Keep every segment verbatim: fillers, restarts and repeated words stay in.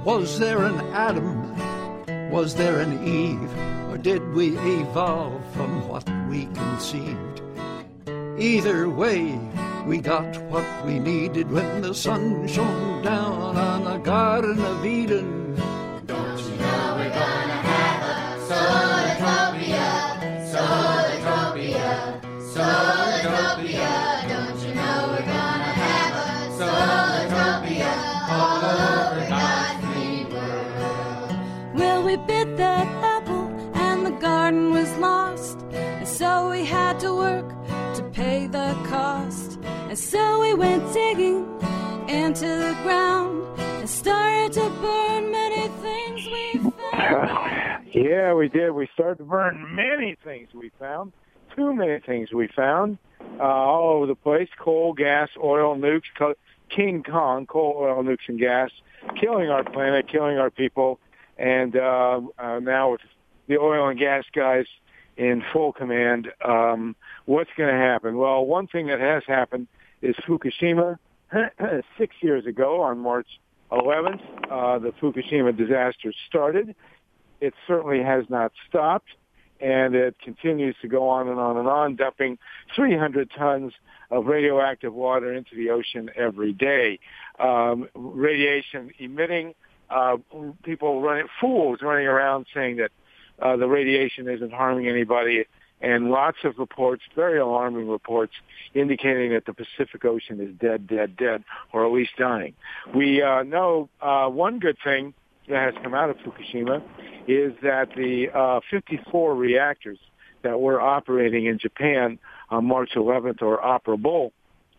Was there an Adam? Was there an Eve? Or did we evolve from what we conceived? Either way, we got what we needed when the sun shone down on the Garden of Eden. Don't you know we're gonna have a solartopia, solartopia, solartopia. Don't you know we're gonna have a solartopia all over God's green world. Well, we bit that apple and the garden was lost, and so we had to work to pay the cost. And so we went digging into the ground and started to burn many things we found. Yeah, we did. We started to burn many things we found. Too many things we found uh, all over the place. Coal, gas, oil, nukes, co- King Kong, coal, oil, nukes, and gas, killing our planet, killing our people. And uh, uh, now with the oil and gas guys in full command, um, what's going to happen? Well, one thing that has happened is Fukushima. Six years ago, on March eleventh, uh, the Fukushima disaster started. It certainly has not stopped, and it continues to go on and on and on, dumping three hundred tons of radioactive water into the ocean every day. Um, radiation emitting, uh, people running, fools running around saying that uh, the radiation isn't harming anybody. And lots of reports, very alarming reports, indicating that the Pacific Ocean is dead, dead, dead, or at least dying. We uh, know uh, one good thing that has come out of Fukushima is that the uh, fifty-four reactors that were operating in Japan on March eleventh, or operable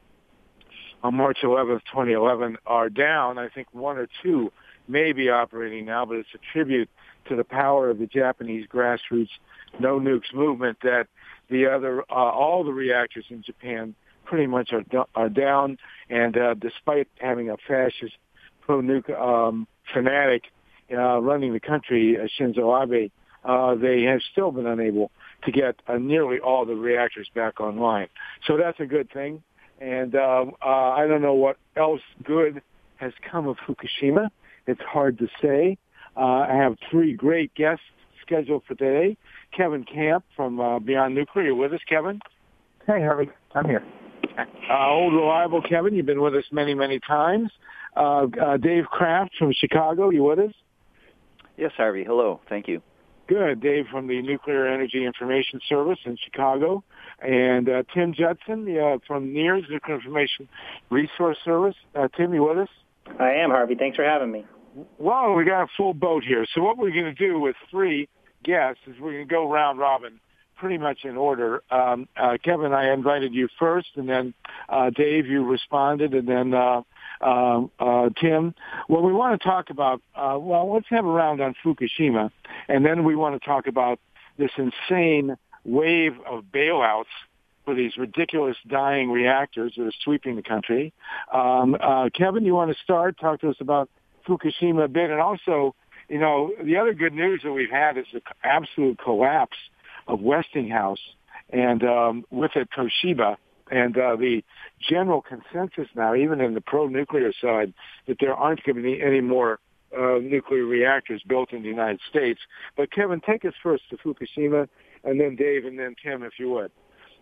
on March eleventh, twenty eleven, are down. I think one or two may be operating now, but it's a tribute to the power of the Japanese grassroots no nukes movement that the other, uh, all the reactors in Japan pretty much are, do- are down. And uh, despite having a fascist pro-nuke um, fanatic uh, running the country, uh, Shinzo Abe, uh, they have still been unable to get uh, nearly all the reactors back online. So that's a good thing. And uh, uh, I don't know what else good has come of Fukushima. It's hard to say. Uh, I have three great guests scheduled for today. Kevin Camp from uh, Beyond Nuclear. You with us, Kevin? Hey, Harvey. I'm here. Uh, old reliable Kevin. You've been with us many, many times. Uh, uh, Dave Kraft from Chicago. You with us? Yes, Harvey. Hello. Thank you. Good. Dave from the Nuclear Energy Information Service in Chicago. And uh, Tim Judson uh, from NEARS, Nuclear Information Resource Service. Uh, Tim, you with us? I am, Harvey. Thanks for having me. Well, we got a full boat here. So what we're going to do with three guests is we're going to go round robin pretty much in order. Um, uh, Kevin, I invited you first, and then uh, Dave, you responded, and then uh, uh, uh, Tim. Well, we want to talk about, uh, well, let's have a round on Fukushima, and then we want to talk about this insane wave of bailouts for these ridiculous dying reactors that are sweeping the country. Um, uh, Kevin, you want to start? Talk to us about Fukushima a bit, and also, you know, the other good news that we've had is the absolute collapse of Westinghouse, and um, with it Toshiba, and uh, the general consensus now, even in the pro-nuclear side, that there aren't going to be any more uh, nuclear reactors built in the United States. But Kevin, take us first to Fukushima, and then Dave, and then Tim, if you would.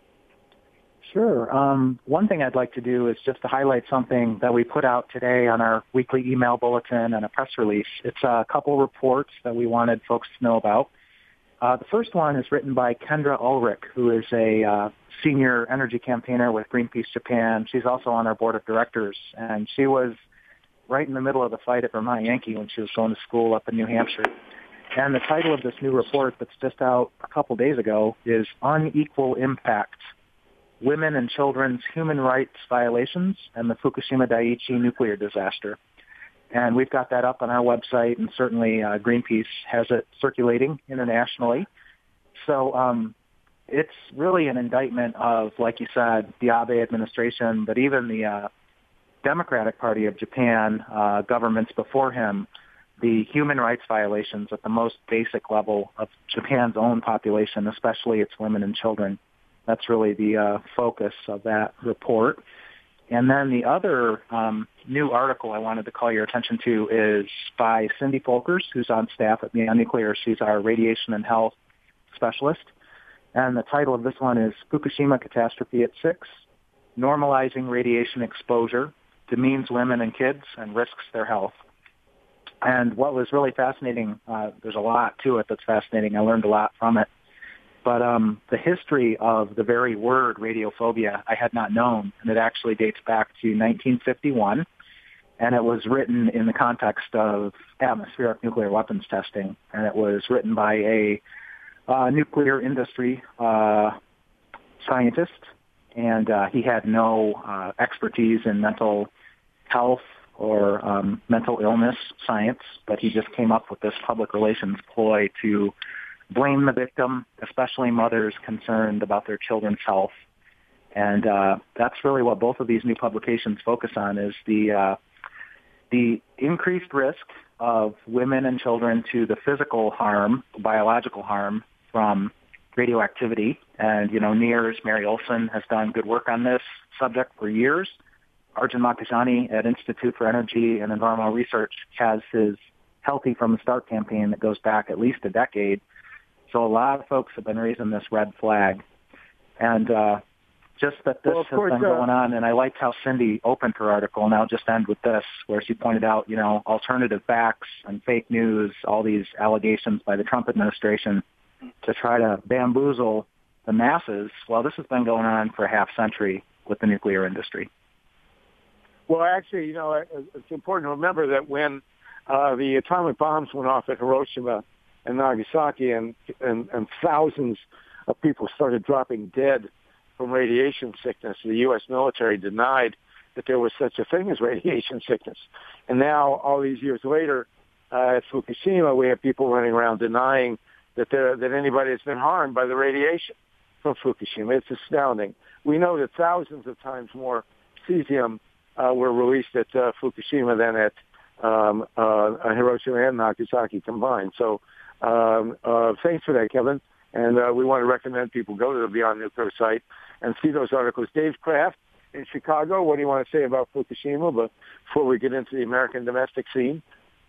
Sure. Um, one thing I'd like to do is just to highlight something that we put out today on our weekly email bulletin and a press release. It's a couple reports that we wanted folks to know about. Uh, the first one is written by Kendra Ulrich, who is a uh, senior energy campaigner with Greenpeace Japan. She's also on our board of directors, and she was right in the middle of the fight at Vermont Yankee when she was going to school up in New Hampshire. And the title of this new report that's just out a couple days ago is Unequal Impact: Women and Children's Human Rights Violations and the Fukushima Daiichi Nuclear Disaster. And we've got that up on our website, and certainly uh, Greenpeace has it circulating internationally. So um, it's really an indictment of, like you said, the Abe administration, but even the uh, Democratic Party of Japan, uh, governments before him, the human rights violations at the most basic level of Japan's own population, especially its women and children. That's really the uh, focus of that report. And then the other um, new article I wanted to call your attention to is by Cindy Folkers, who's on staff at Beyond Nuclear. She's our radiation and health specialist. And the title of this one is Fukushima Catastrophe at Six, Normalizing Radiation Exposure, Demeans Women and Kids and Risks Their Health. And what was really fascinating, uh, there's a lot to it that's fascinating. I learned a lot from it. But um, the history of the very word radiophobia I had not known, and it actually dates back to nineteen fifty-one, and it was written in the context of atmospheric nuclear weapons testing, and it was written by a uh, nuclear industry uh, scientist, and uh, he had no uh, expertise in mental health or um, mental illness science, but he just came up with this public relations ploy to blame the victim, especially mothers concerned about their children's health. And uh, that's really what both of these new publications focus on, is the uh, the increased risk of women and children to the physical harm, biological harm from radioactivity. And, you know, N I R S, Mary Olson, has done good work on this subject for years. Arjun Makhijani at Institute for Energy and Environmental Research has his Healthy from the Start campaign that goes back at least a decade. So a lot of folks have been raising this red flag. And uh, just that this well, has course, been uh, going on, and I liked how Cindy opened her article, and I'll just end with this, where she pointed out, you know, alternative facts and fake news, all these allegations by the Trump administration to try to bamboozle the masses. Well, this has been going on for a half century with the nuclear industry. Well, actually, you know, it's important to remember that when uh, the atomic bombs went off at Hiroshima and Nagasaki, and, and, and thousands of people started dropping dead from radiation sickness, the U S military denied that there was such a thing as radiation sickness. And now, all these years later, uh, at Fukushima, we have people running around denying that there, that anybody has been harmed by the radiation from Fukushima. It's astounding. We know that thousands of times more cesium uh, were released at uh, Fukushima than at um, uh, Hiroshima and Nagasaki combined. So um, uh, thanks for that, Kevin. And uh, we want to recommend people go to the Beyond Nuclear site and see those articles. Dave Kraft in Chicago, what do you want to say about Fukushima before we get into the American domestic scene?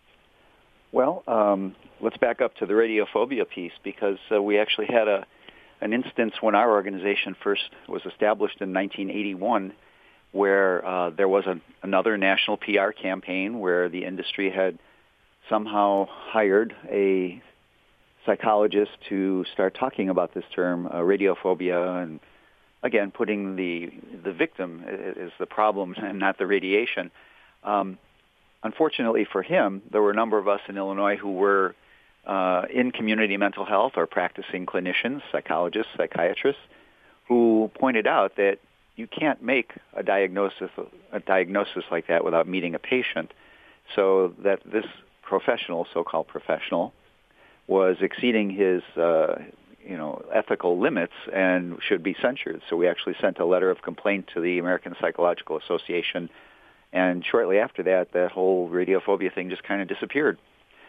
Well, um, let's back up to the radiophobia piece, because uh, we actually had a an instance when our organization first was established in nineteen eighty-one, where uh, there was a, another national P R campaign where the industry had somehow hired a psychologist to start talking about this term, uh, radiophobia, and again, putting the the victim is the problem and not the radiation. Um, unfortunately for him, there were a number of us in Illinois who were uh, in community mental health or practicing clinicians, psychologists, psychiatrists, who pointed out that you can't make a diagnosis a diagnosis like that without meeting a patient. So that this professional, so-called professional, was exceeding his, uh, you know, ethical limits and should be censured. So we actually sent a letter of complaint to the American Psychological Association, and shortly after that, that whole radiophobia thing just kind of disappeared.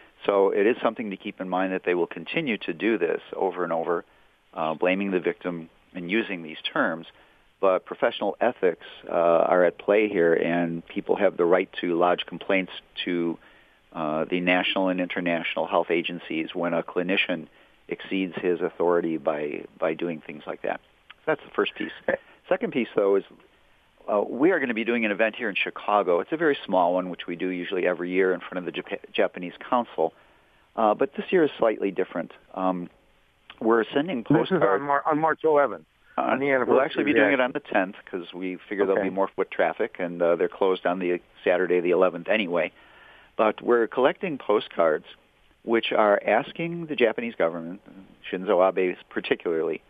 So it is something to keep in mind that they will continue to do this over and over, uh, blaming the victim and using these terms. But professional ethics uh, are at play here, and people have the right to lodge complaints to uh, the national and international health agencies when a clinician exceeds his authority by, by doing things like that. So that's the first piece. Second piece, though, is uh, we are going to be doing an event here in Chicago. It's a very small one, which we do usually every year in front of the Jap- Japanese Council. Uh, but this year is slightly different. Um, we're sending postcards. This is on, Mar- on March eleventh. Uh, on the anniversary. We'll actually be doing it on the tenth because we figure Okay. there'll be more foot traffic, and uh, they're closed on the Saturday, the eleventh anyway. But we're collecting postcards which are asking the Japanese government, Shinzo Abe particularly,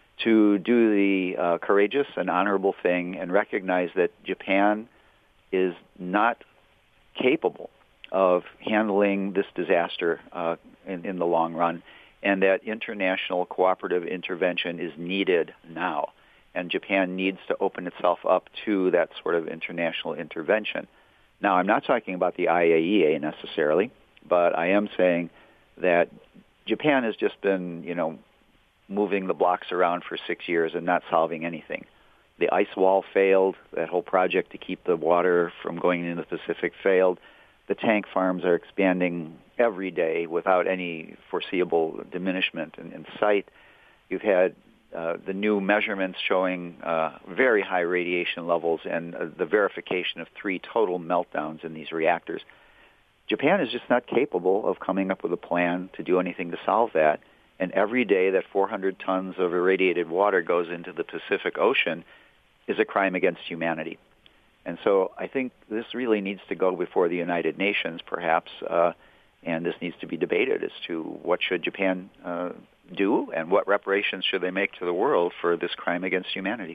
to do the uh, courageous and honorable thing and recognize that Japan is not capable of handling this disaster uh, in, in the long run, and that international cooperative intervention is needed now. And Japan needs to open itself up to that sort of international intervention. Now, I'm not talking about the I A E A necessarily, but I am saying that Japan has just been, you know, moving the blocks around for six years and not solving anything. The ice wall failed. That whole project to keep the water from going into the Pacific failed. The tank farms are expanding every day without any foreseeable diminishment in, in sight. You've had uh, the new measurements showing uh, very high radiation levels and uh, the verification of three total meltdowns in these reactors. Japan is just not capable of coming up with a plan to do anything to solve that. And every day that four hundred tons of irradiated water goes into the Pacific Ocean is a crime against humanity. And so I think this really needs to go before the United Nations, perhaps, uh, and this needs to be debated as to what should Japan uh, do and what reparations should they make to the world for this crime against humanity.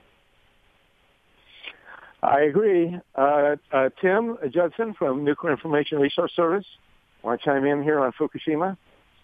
I agree. Uh, uh, Tim Judson from Nuclear Information Resource Service, want to chime in here on Fukushima?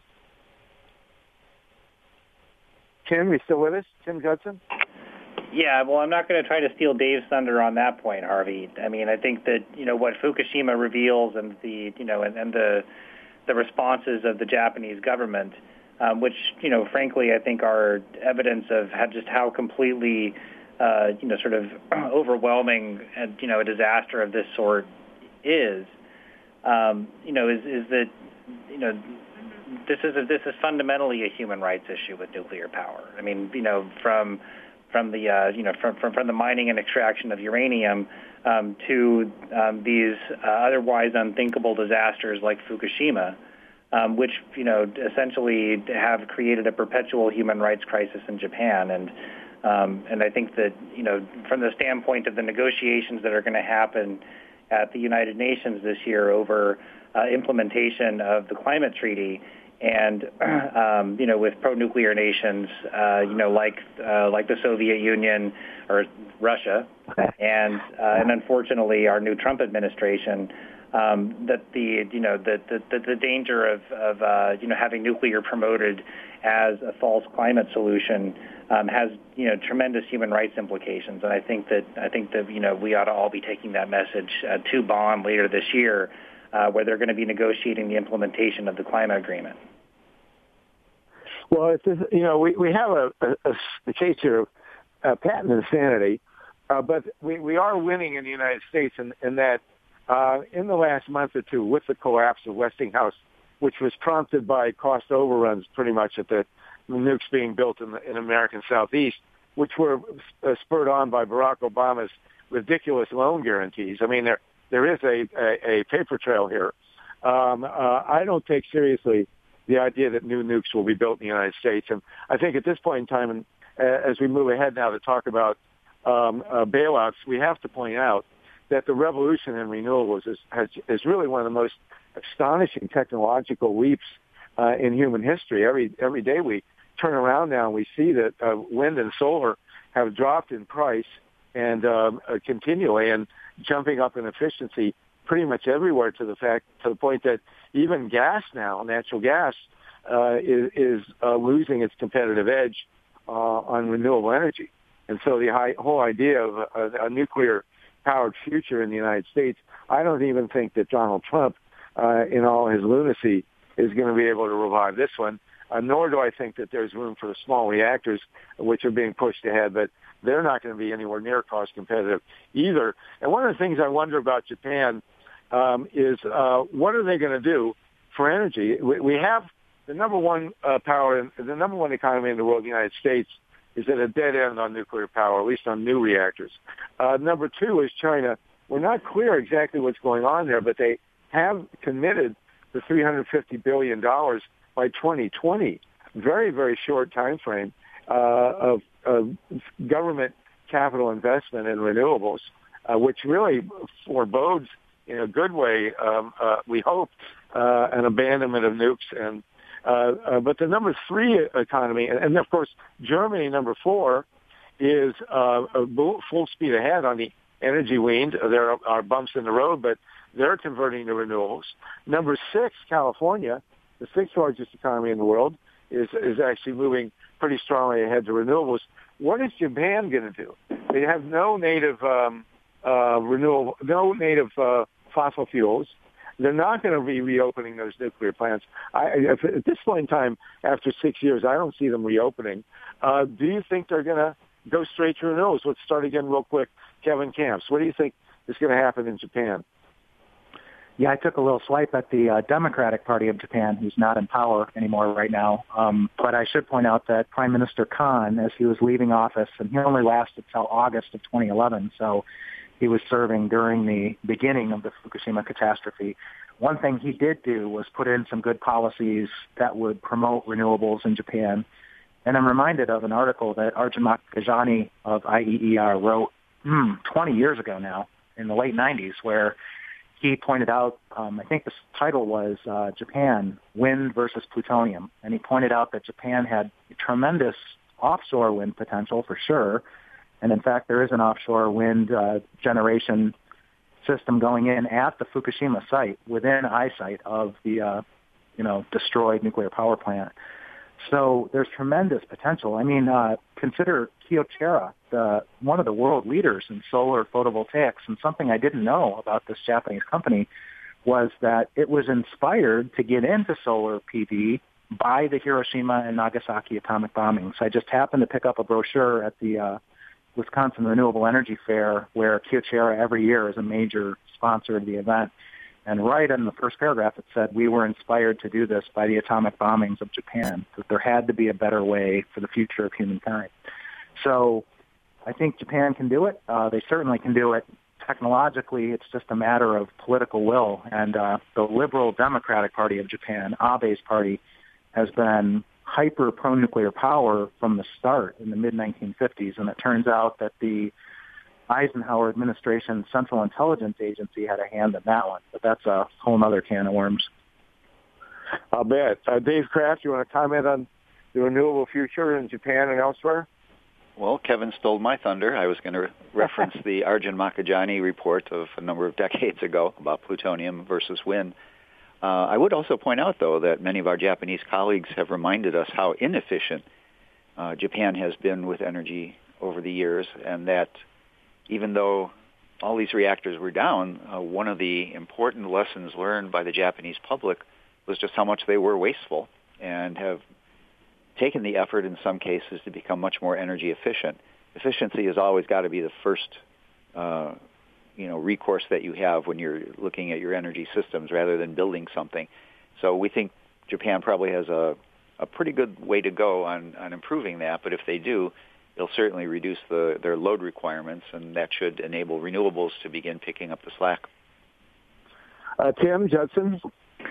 Tim, you still with us? Tim Judson? Yeah, well, I'm not going to try to steal Dave's thunder on that point, Harvey. I mean, I think that, you know, what Fukushima reveals and the, you know, and, and the the responses of the Japanese government, um, which, you know, frankly, I think are evidence of how, just how completely, uh, you know, sort of overwhelming, and, you know, a disaster of this sort is, um, you know, is, is that, you know, this is a, this is fundamentally a human rights issue with nuclear power. I mean, you know, from from the uh, you know from, from from the mining and extraction of uranium um, to um, these uh, otherwise unthinkable disasters like Fukushima, um, which you know essentially have created a perpetual human rights crisis in Japan. And um, and I think that you know from the standpoint of the negotiations that are going to happen at the United Nations this year over uh, implementation of the climate treaty. And um, you know, with pro-nuclear nations, uh, you know, like uh, like the Soviet Union or Russia, and uh, and unfortunately our new Trump administration, um, that the you know the the, the danger of of uh, you know having nuclear promoted as a false climate solution um, has you know tremendous human rights implications. And I think that I think that you know we ought to all be taking that message uh, to Bonn later this year, uh, where they're going to be negotiating the implementation of the climate agreement. Well, it's, you know, we, we have a, a, a case here of uh, patent insanity, uh, but we, we are winning in the United States in, in that uh, in the last month or two, with the collapse of Westinghouse, which was prompted by cost overruns pretty much at the, the nukes being built in the in American Southeast, which were uh, spurred on by Barack Obama's ridiculous loan guarantees. I mean, there there is a, a, a paper trail here. Um, uh, I don't take seriously the idea that new nukes will be built in the United States. And I think at this point in time, and uh, as we move ahead now to talk about um, uh, bailouts, we have to point out that the revolution in renewables is, has, is really one of the most astonishing technological leaps uh, in human history. Every every day we turn around now and we see that uh, wind and solar have dropped in price and um, uh, continually and jumping up in efficiency pretty much everywhere, to the fact to the point that even gas now, natural gas, uh, is, is uh, losing its competitive edge uh, on renewable energy. And so the high, whole idea of a, a nuclear-powered future in the United States, I don't even think that Donald Trump, uh, in all his lunacy, is going to be able to revive this one. Uh, nor do I think that there's room for the small reactors, which are being pushed ahead, but they're not going to be anywhere near cost competitive either. And one of the things I wonder about Japan Um, is uh, what are they going to do for energy? We, we have the number one uh, power, the number one economy in the world, the United States, is at a dead end on nuclear power, at least on new reactors. Uh, number two is China. We're not clear exactly what's going on there, but they have committed the three hundred fifty billion dollars by twenty twenty. Very, very short time frame uh, of, of government capital investment in renewables, uh, which really forebodes in a good way, um, uh, we hope, uh, an abandonment of nukes. And uh, uh, but the number three economy, and, and of course Germany, number four, is uh, full speed ahead on the energy weaned. There are bumps in the road, but they're converting to renewables. Number six, California, the sixth largest economy in the world, is is actually moving pretty strongly ahead to renewables. What is Japan going to do? They have no native um, uh, renewable, no native uh, fossil fuels. They're not going to be reopening those nuclear plants. I, at this point in time, after six years, I don't see them reopening. Uh, do you think they're going to go straight to renewables. Let's start again real quick. Kevin Camps, what do you think is going to happen in Japan? Yeah, I took a little swipe at the uh, Democratic Party of Japan, who's not in power anymore right now. Um, but I should point out that Prime Minister Kan, as he was leaving office, and he only lasted till August of twenty eleven, so he was serving during the beginning of the Fukushima catastrophe. One thing he did do was put in some good policies that would promote renewables in Japan. And I'm reminded of an article that Arjun Makhijani of I E E R wrote hmm, twenty years ago now, in the late nineties, where he pointed out, um, I think the title was uh, Japan, Wind versus Plutonium. And he pointed out that Japan had tremendous offshore wind potential for sure. And in fact, there is an offshore wind uh, generation system going in at the Fukushima site, within eyesight of the, uh, you know, destroyed nuclear power plant. So there's tremendous potential. I mean, uh, consider Kyocera, the, one of the world leaders in solar photovoltaics. And something I didn't know about this Japanese company was that it was inspired to get into solar P V by the Hiroshima and Nagasaki atomic bombings. I just happened to pick up a brochure at the uh, Wisconsin Renewable Energy Fair, where Kyocera every year is a major sponsor of the event. And right in the first paragraph, it said, we were inspired to do this by the atomic bombings of Japan, that there had to be a better way for the future of humankind. So I think Japan can do it. Uh, they certainly can do it. Technologically, it's just a matter of political will. And uh, the Liberal Democratic Party of Japan, Abe's party, has been hyper pro-nuclear power from the start in the mid nineteen fifties. And it turns out that the Eisenhower administration Central Intelligence Agency had a hand in that one, but that's a whole other can of worms. I'll bet. Uh, Dave Kraft, you want to comment on the renewable future in Japan and elsewhere? Well, Kevin stole my thunder. I was going to reference the Arjun Makhijani report of a number of decades ago about plutonium versus wind. Uh, I would also point out, though, that many of our Japanese colleagues have reminded us how inefficient uh, Japan has been with energy over the years, and that even though all these reactors were down, uh, one of the important lessons learned by the Japanese public was just how much they were wasteful, and have taken the effort in some cases to become much more energy efficient. Efficiency has always got to be the first uh, you know, recourse that you have when you're looking at your energy systems rather than building something. So we think Japan probably has a, a pretty good way to go on, on improving that, but if they do, they'll certainly reduce the, their load requirements, and that should enable renewables to begin picking up the slack. Uh, Tim Judson?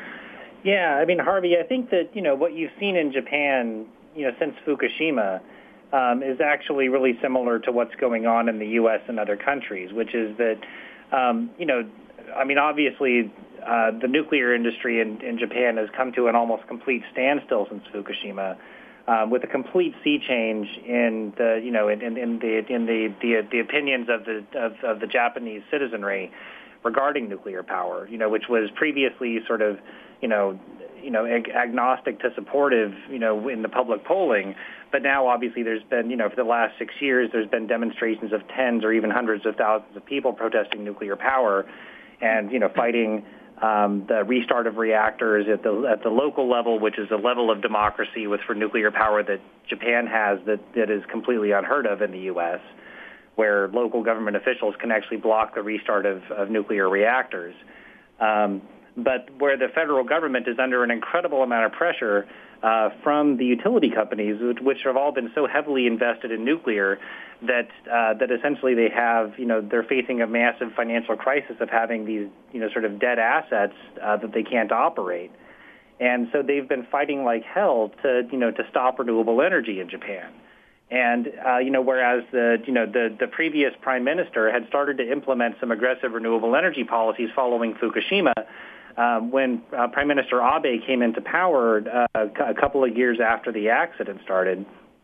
Yeah, I mean, Harvey, I think that, you know, what you've seen in Japan, you know, since Fukushima um, is actually really similar to what's going on in the U S and other countries, which is that, um, you know, I mean, obviously uh, the nuclear industry in, in Japan has come to an almost complete standstill since Fukushima. Um, with a complete sea change in the, you know, in, in, in the in the, the the opinions of the of, of the Japanese citizenry regarding nuclear power, you know, which was previously sort of, you know, you know, ag- agnostic to supportive, you know, in the public polling, but now obviously there's been, you know, for the last six years there's been demonstrations of tens or even hundreds of thousands of people protesting nuclear power, and you know, fighting Um, the restart of reactors at the at the local level, which is a level of democracy with for nuclear power that Japan has that, that is completely unheard of in the U S, where local government officials can actually block the restart of, of nuclear reactors. Um, but where the federal government is under an incredible amount of pressure uh, from the utility companies, which have all been so heavily invested in nuclear, that uh, that essentially they have, you know, they're facing a massive financial crisis of having these, you know, sort of dead assets uh, that they can't operate. And so they've been fighting like hell to, you know, to stop renewable energy in Japan. And, uh, you know, whereas the, you know, the, the previous prime minister had started to implement some aggressive renewable energy policies following Fukushima, um, when uh, Prime Minister Abe came into power uh, a couple of years after the accident started,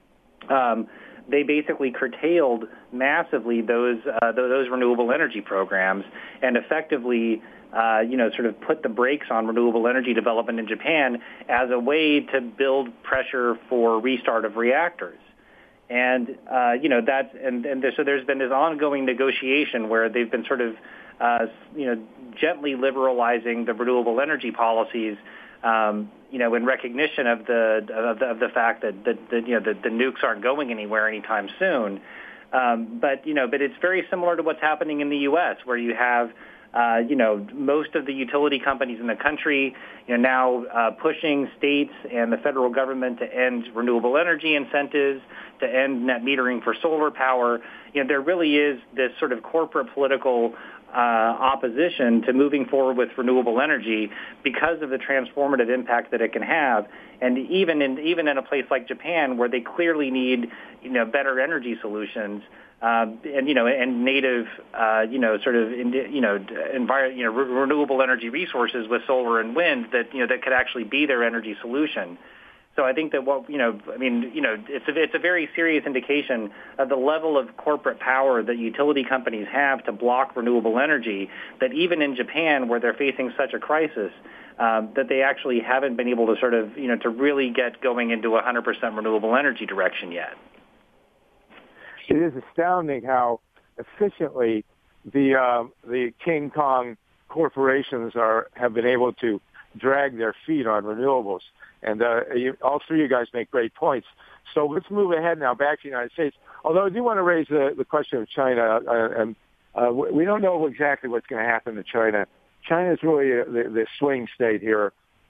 um, they basically curtailed massively those uh, those renewable energy programs, and effectively, uh, you know, sort of put the brakes on renewable energy development in Japan as a way to build pressure for restart of reactors. And uh, you know that, and, and there, so there's been this ongoing negotiation where they've been sort of, uh, you know, gently liberalizing the renewable energy policies, um, you know, in recognition of the of the, of the fact that the, the you know the, the nukes aren't going anywhere anytime soon. Um, but you know, but it's very similar to what's happening in the U S, where you have uh, you know most of the utility companies in the country, you know, now uh, pushing states and the federal government to end renewable energy incentives, to end net metering for solar power. You know, there really is this sort of corporate political Uh, opposition to moving forward with renewable energy because of the transformative impact that it can have, and even in even in a place like Japan, where they clearly need you know better energy solutions, uh, and you know and native uh, you know sort of you know envir- you know re- renewable energy resources with solar and wind that you know that could actually be their energy solution. So I think that what, you know, I mean, you know, it's a, it's a very serious indication of the level of corporate power that utility companies have to block renewable energy, that even in Japan, where they're facing such a crisis, um, that they actually haven't been able to sort of, you know, to really get going into a one hundred percent renewable energy direction yet. It is astounding how efficiently the uh, the King Kong corporations are have been able to drag their feet on renewables. And uh, you, all three of you guys make great points. So let's move ahead now back to the United States. Although I do want to raise the, the question of China, uh, and uh, we don't know exactly what's going to happen to China. China is really a, the, the swing state here.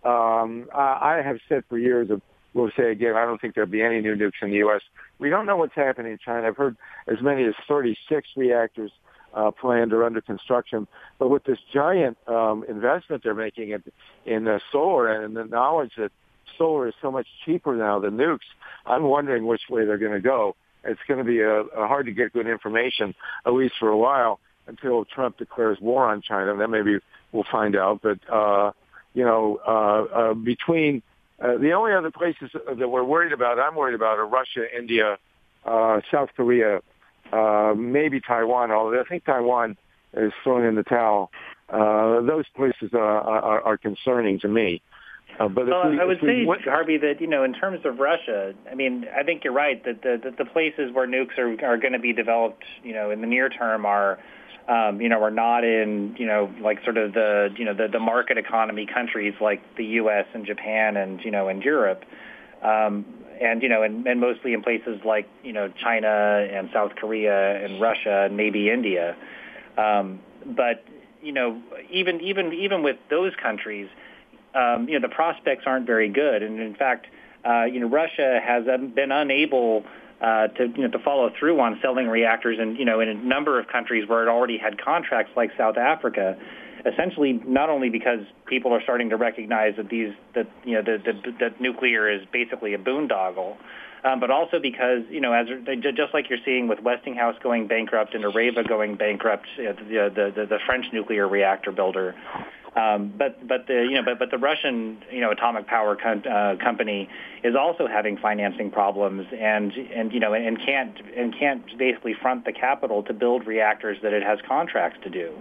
Um, I, I have said for years, and we'll say again, I don't think there'll be any new nukes in the U S. We don't know what's happening in China. I've heard as many as thirty-six reactors Uh, planned or under construction, but with this giant um, investment they're making in, in uh, solar, and the knowledge that solar is so much cheaper now than nukes, I'm wondering which way they're going to go. It's going to be a, a hard to get good information, at least for a while, until Trump declares war on China. Then maybe we'll find out. But uh, you know, uh, uh, between uh, the only other places that we're worried about, I'm worried about, are Russia, India, uh, South Korea. Uh, maybe Taiwan, although I think Taiwan is throwing in the towel. Uh, those places are, are, are concerning to me. Uh, but well, if we, I would if we, say, what, Harvey, that, you know, in terms of Russia, I mean, I think you're right that the, that the places where nukes are, are going to be developed, you know, in the near term are, um, you know, are not in, you know, like sort of the, you know, the, the market economy countries like the U S and Japan and, you know, and Europe. Um, And, you know, and, and mostly in places like, you know, China and South Korea and Russia and maybe India. Um, but, you know, even even even with those countries, um, you know, the prospects aren't very good. And in fact, uh, you know, Russia has been unable uh, to, you know, to follow through on selling reactors, and, you know, in a number of countries where it already had contracts, like South Africa. Essentially, not only because people are starting to recognize that these that you know that, that, that nuclear is basically a boondoggle, um, but also because you know as just like you're seeing with Westinghouse going bankrupt and Areva going bankrupt, you know, the, the the the French nuclear reactor builder, um, but but the you know but but the Russian you know atomic power com- uh, company is also having financing problems, and and you know and can't and can't basically front the capital to build reactors that it has contracts to do.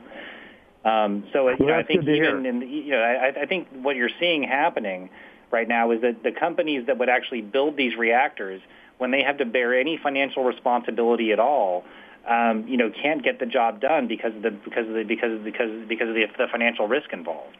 Um, so you well, know, I think even hear. in the, you know, I, I think what you're seeing happening right now is that the companies that would actually build these reactors, when they have to bear any financial responsibility at all, um, you know, can't get the job done because of the because of the because of, because because of the, the financial risk involved.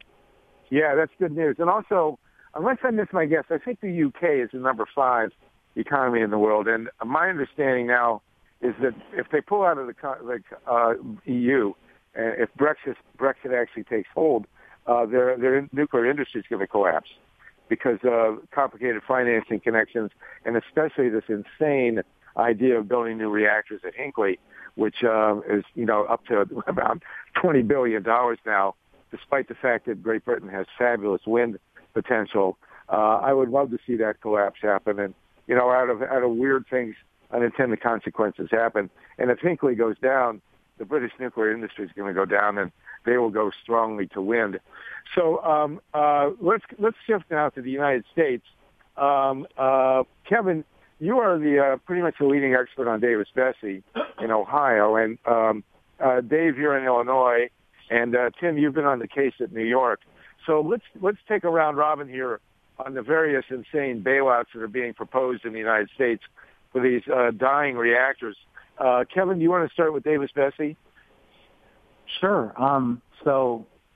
Yeah, that's good news. And also, unless I miss my guess, I think the U K is the number five economy in the world, and my understanding now is that if they pull out of the like uh, E U. And if Brexit Brexit actually takes hold, uh, their their nuclear industry is going to collapse because of complicated financing connections, and especially this insane idea of building new reactors at Hinkley, which uh, is you know up to about twenty billion dollars now, despite the fact that Great Britain has fabulous wind potential. Uh, I would love to see that collapse happen, and you know out of out of weird things, unintended consequences happen. And if Hinkley goes down, the British nuclear industry is going to go down, and they will go strongly to wind. So um, uh, let's let's shift now to the United States. Um, uh, Kevin, you are the uh, pretty much the leading expert on Davis-Besse in Ohio, and um, uh, Dave, you're in Illinois, and uh, Tim, you've been on the case at New York. So let's let's take a round robin here on the various insane bailouts that are being proposed in the United States for these uh, dying reactors. Uh, Kevin, do you want to start with Davis-Besse? Sure. Um, so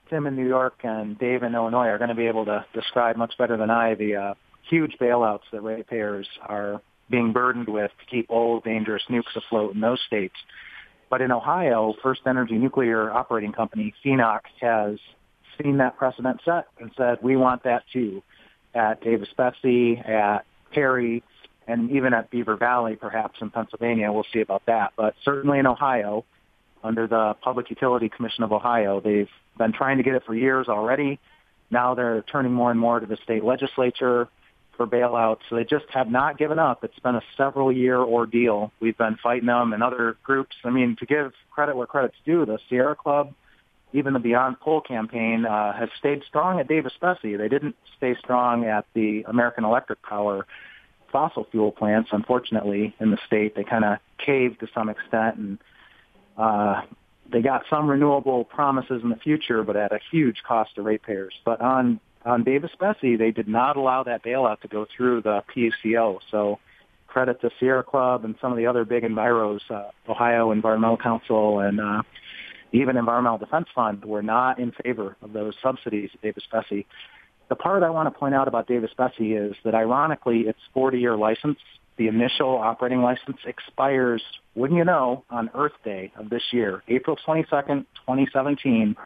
Tim in New York and Dave in Illinois are going to be able to describe much better than I the uh, huge bailouts that ratepayers are being burdened with to keep old, dangerous nukes afloat in those states. But in Ohio, First Energy Nuclear Operating Company, F E N O C, has seen that precedent set and said, we want that too at Davis-Besse, at Perry, and even at Beaver Valley, perhaps in Pennsylvania. We'll see about that. But certainly in Ohio, under the Public Utility Commission of Ohio, they've been trying to get it for years already. Now they're turning more and more to the state legislature for bailouts. So they just have not given up. It's been a several-year ordeal. We've been fighting them and other groups. I mean, to give credit where credit's due, the Sierra Club, even the Beyond Coal campaign, uh, has stayed strong at Davis-Besse. They didn't stay strong at the American Electric Power fossil fuel plants, unfortunately, in the state. They kind of caved to some extent, and uh, they got some renewable promises in the future, but at a huge cost to ratepayers. But on on Davis-Besse, they did not allow that bailout to go through the P U C O. So credit to Sierra Club and some of the other big enviros, uh, Ohio Environmental Council and uh, even Environmental Defense Fund, were not in favor of those subsidies at Davis-Besse. The part I want to point out about Davis-Besse is that, ironically, its forty-year license, the initial operating license, expires, wouldn't you know, on Earth Day of this year, April twenty-second, twenty seventeen.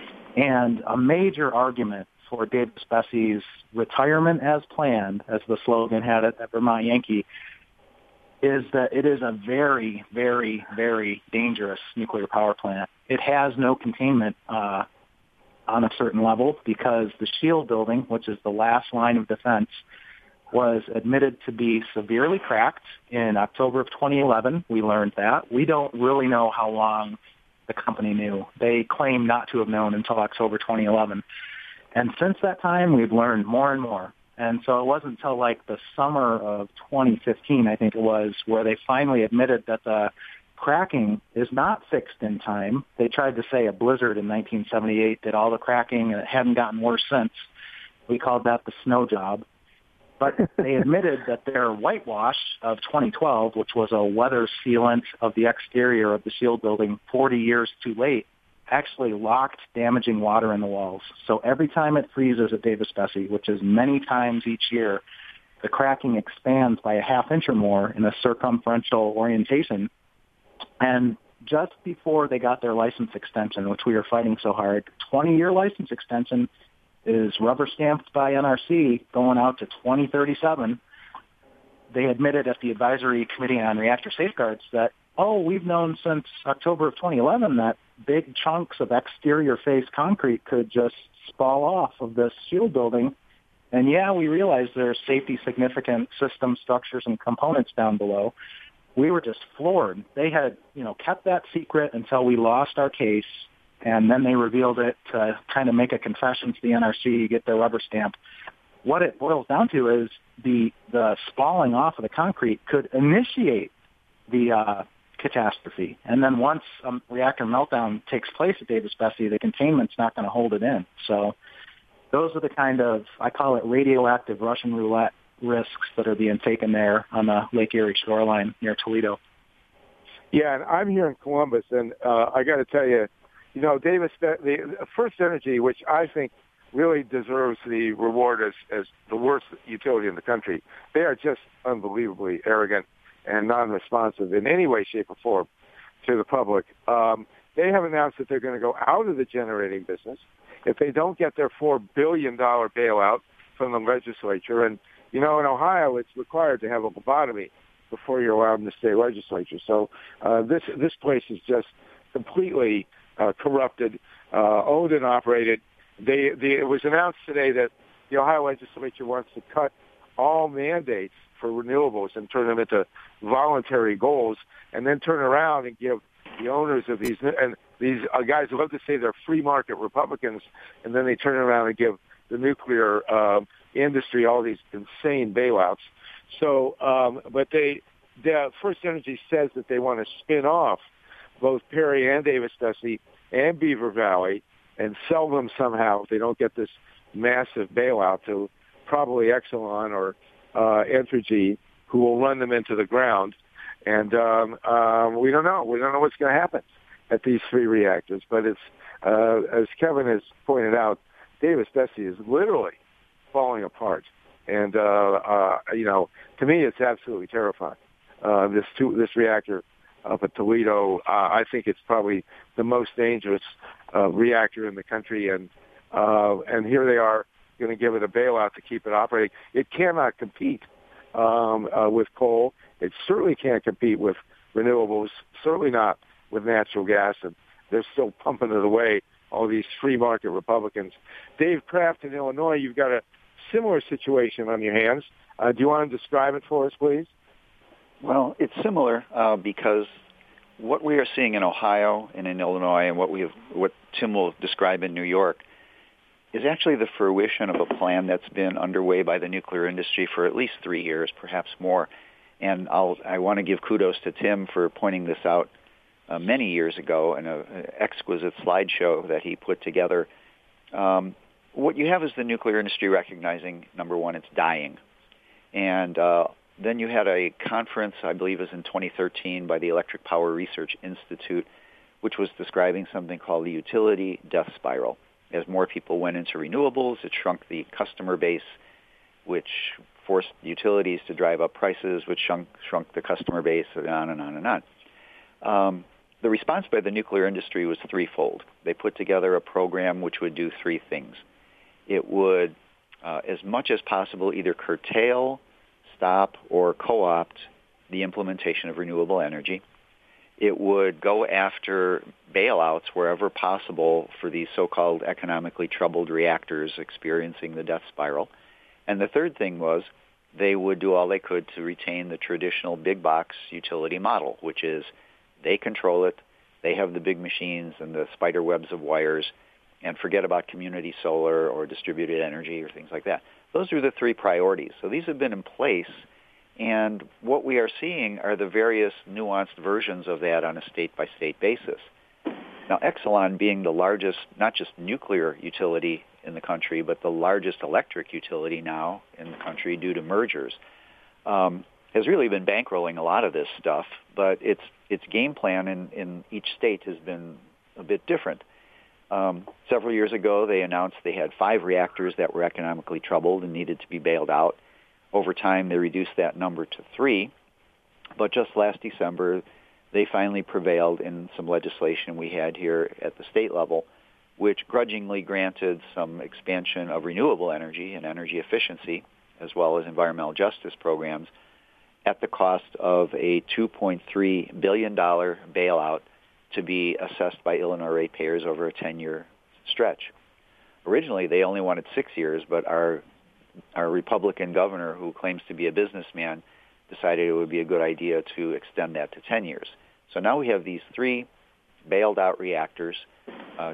And a major argument for Davis-Besse's retirement as planned, as the slogan had it at Vermont Yankee, is that it is a very, very, very dangerous nuclear power plant. It has no containment uh, on a certain level because the shield building, which is the last line of defense, was admitted to be severely cracked in October of twenty eleven. We learned that. We don't really know how long the company knew. They claim not to have known until October twenty eleven. And since that time, we've learned more and more. And so it wasn't until like the summer of twenty fifteen, I think it was, where they finally admitted that the cracking is not fixed in time. They tried to say a blizzard in nineteen seventy-eight did all the cracking, and it hadn't gotten worse since. We called that the snow job. But they admitted that their whitewash of twenty twelve, which was a weather sealant of the exterior of the shield building forty years too late, actually locked damaging water in the walls. So every time it freezes at Davis-Besse, which is many times each year, the cracking expands by a half inch or more in a circumferential orientation. And just before they got their license extension, which we are fighting so hard, twenty-year license extension is rubber stamped by N R C going out to twenty thirty-seven. They admitted at the Advisory Committee on Reactor Safeguards that, oh, we've known since October of twenty eleven that big chunks of exterior face concrete could just fall off of this shield building. And yeah, we realize there's safety significant system structures and components down below. We were just floored. They had, you know, kept that secret until we lost our case, and then they revealed it to kind of make a confession to the N R C, get their rubber stamp. What it boils down to is the the spalling off of the concrete could initiate the uh, catastrophe. And then once a reactor meltdown takes place at Davis-Besse, the containment's not going to hold it in. So those are the kind of, I call it radioactive Russian roulette risks that are being taken there on the Lake Erie shoreline near Toledo. Yeah, and I'm here in Columbus, and uh, I got to tell you, you know, Davis, the, the First Energy, which I think really deserves the reward as, as the worst utility in the country, they are just unbelievably arrogant and non-responsive in any way, shape, or form to the public. Um, they have announced that they're going to go out of the generating business if they don't get their four billion dollars bailout from the legislature. And, you know, in Ohio, it's required to have a lobotomy before you're allowed in the state legislature. So uh, this this place is just completely uh, corrupted, uh, owned and operated. They, they, it was announced today that the Ohio legislature wants to cut all mandates for renewables and turn them into voluntary goals, and then turn around and give the owners of these, and these uh, guys love to say they're free market Republicans, and then they turn around and give the nuclear uh, industry all these insane bailouts. So, um, but they, the First Energy says that they want to spin off both Perry and Davis-Besse and Beaver Valley and sell them somehow if they don't get this massive bailout to probably Exelon or uh, Entergy, who will run them into the ground. And um, um, we don't know. We don't know what's going to happen at these three reactors. But it's Uh, as Kevin has pointed out, Davis-Besse is literally falling apart. And, uh, uh, you know, to me, it's absolutely terrifying. Uh, this two, this reactor up at Toledo, uh, I think it's probably the most dangerous uh, reactor in the country. And, uh, and here they are going to give it a bailout to keep it operating. It cannot compete um, uh, with coal. It certainly can't compete with renewables, certainly not with natural gas. And they're still pumping it away, all these free market Republicans. Dave Kraft in Illinois, you've got a similar situation on your hands. Uh, do you want to describe it for us, please? Well, it's similar uh, because what we are seeing in Ohio and in Illinois, and what we have, what Tim will describe in New York, is actually the fruition of a plan that's been underway by the nuclear industry for at least three years, perhaps more. And I'll, I want to give kudos to Tim for pointing this out uh, many years ago in an exquisite slideshow that he put together. Um, what you have is the nuclear industry recognizing, number one, it's dying. And uh, then you had a conference, I believe it was in twenty thirteen, by the Electric Power Research Institute, which was describing something called the utility death spiral. As more people went into renewables, it shrunk the customer base, which forced utilities to drive up prices, which shrunk, shrunk the customer base, and on and on and on. Um, the response by the nuclear industry was threefold. They put together a program which would do three things. It would, uh, as much as possible, either curtail, stop, or co-opt the implementation of renewable energy. It would go after bailouts wherever possible for these so-called economically troubled reactors experiencing the death spiral. And the third thing was they would do all they could to retain the traditional big box utility model, which is they control it, they have the big machines and the spider webs of wires, and forget about community solar or distributed energy or things like that. Those are the three priorities. So these have been in place, and what we are seeing are the various nuanced versions of that on a state-by-state basis. Now, Exelon being the largest, not just nuclear utility in the country, but the largest electric utility now in the country due to mergers, um, has really been bankrolling a lot of this stuff, but its its game plan in, in each state has been a bit different. Um, several years ago, they announced they had five reactors that were economically troubled and needed to be bailed out. Over time, they reduced that number to three. But just last December, they finally prevailed in some legislation we had here at the state level, which grudgingly granted some expansion of renewable energy and energy efficiency, as well as environmental justice programs, at the cost of a two point three billion dollars bailout to be assessed by Illinois ratepayers over a ten-year stretch. Originally, they only wanted six years, but our our Republican governor, who claims to be a businessman, decided it would be a good idea to extend that to ten years. So now we have these three bailed-out reactors, uh,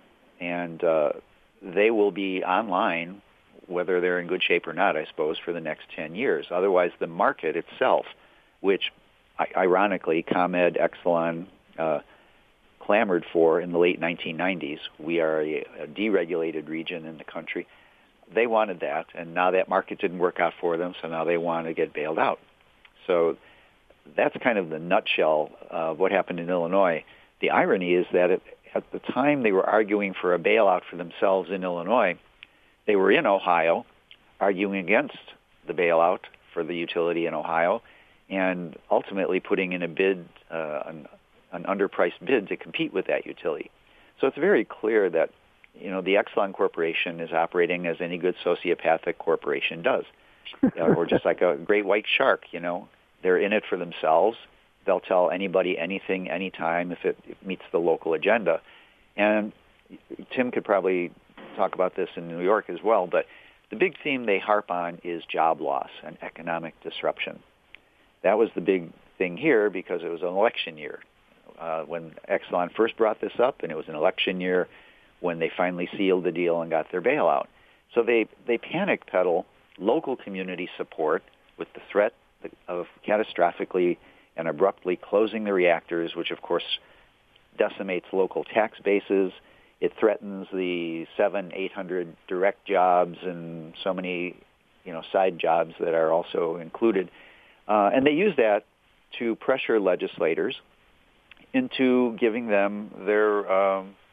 and uh, they will be online, whether they're in good shape or not, I suppose, for the next ten years. Otherwise, the market itself, which, ironically, ComEd, Exelon, uh, clamored for in the late nineteen nineties. We are a, a deregulated region in the country. They wanted that, and now that market didn't work out for them, so now they want to get bailed out. So that's kind of the nutshell of what happened in Illinois. The irony is that it, at the time they were arguing for a bailout for themselves in Illinois, they were in Ohio arguing against the bailout for the utility in Ohio and ultimately putting in a bid, uh, an, an underpriced bid to compete with that utility. So it's very clear that, you know, the Exelon Corporation is operating as any good sociopathic corporation does, uh, or just like a great white shark, you know. They're in it for themselves. They'll tell anybody anything, anytime if it, it meets the local agenda. And Tim could probably talk about this in New York as well, but the big theme they harp on is job loss and economic disruption. That was the big thing here because it was an election year. Uh, when Exelon first brought this up, and it was an election year when they finally sealed the deal and got their bailout. So they, they panic pedal local community support with the threat of catastrophically and abruptly closing the reactors, which of course decimates local tax bases. It threatens the seven, eight hundred direct jobs and so many, you know, side jobs that are also included. Uh, and they use that to pressure legislators into giving them their um,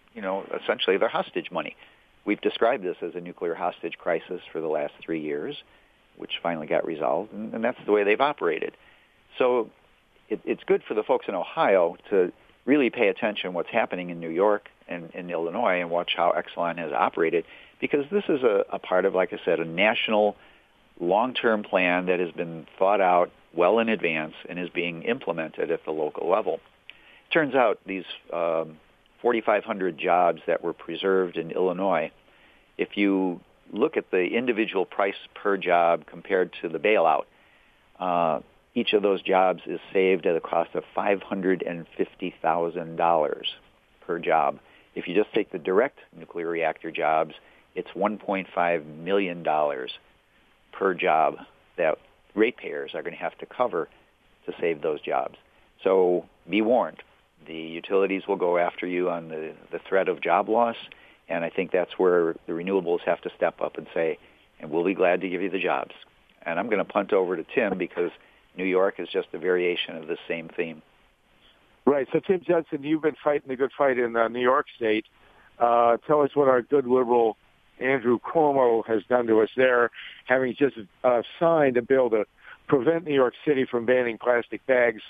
you know, essentially their hostage money. We've described this as a nuclear hostage crisis for the last three years, which finally got resolved, and, and that's the way they've operated. So it, it's good for the folks in Ohio to really pay attention what's happening in New York and in Illinois and watch how Exelon has operated, because this is a, a part of, like I said, a national long-term plan that has been thought out well in advance and is being implemented at the local level. It turns out these um, forty-five hundred jobs that were preserved in Illinois, if you look at the individual price per job compared to the bailout, uh, each of those jobs is saved at a cost of five hundred fifty thousand dollars per job. If you just take the direct nuclear reactor jobs, it's one point five million dollars per job that ratepayers are going to have to cover to save those jobs. So be warned. The utilities will go after you on the, the threat of job loss, and I think that's where the renewables have to step up and say, and we'll be glad to give you the jobs. And I'm going to punt over to Tim because New York is just a variation of this same theme. Right. So, Tim Judson, you've been fighting the good fight in uh, New York State. Uh, tell us what our good liberal Andrew Cuomo has done to us there, having just uh, signed a bill to prevent New York City from banning plastic bags.